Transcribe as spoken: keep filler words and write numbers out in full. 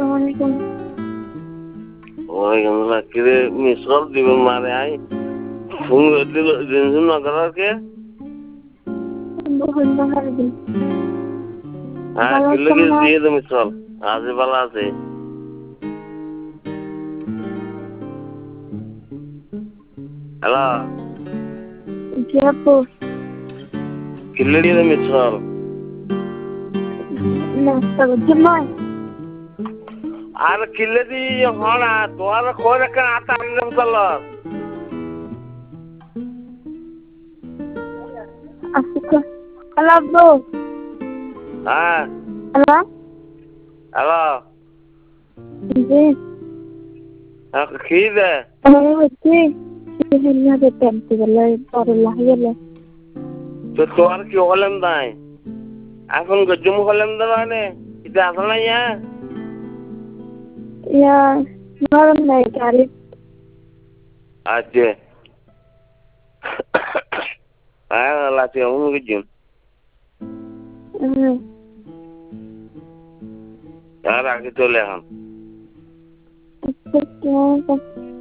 Assalamualaikum. Waalaikumsalam. Kira misal di mana ay? Fung itu jenis negara ke? Bukan Bahardi. Ah, kira kira dia itu misal. Aje bala aje. Halo. Siapa? Kira dia itu misal. Nah, kalau cuma আর কিলে দি হনা তোমার কোরে কেন আতা আনলাম চলো aku ke halo bro. হ্যাঁ Halo? Hello Iya. কি দে Halo, হচ্ছে ini ada tempat lagi baru lahir lah. তো তোমার কি হলাম নাই এখন গজম হলাম দানে এটা আসল না ইয়া Ya, malam naik kali. আজে হ্যাঁ লাতি আমি গজম Hmm. আর আগে চলে এখন Aku kenapa?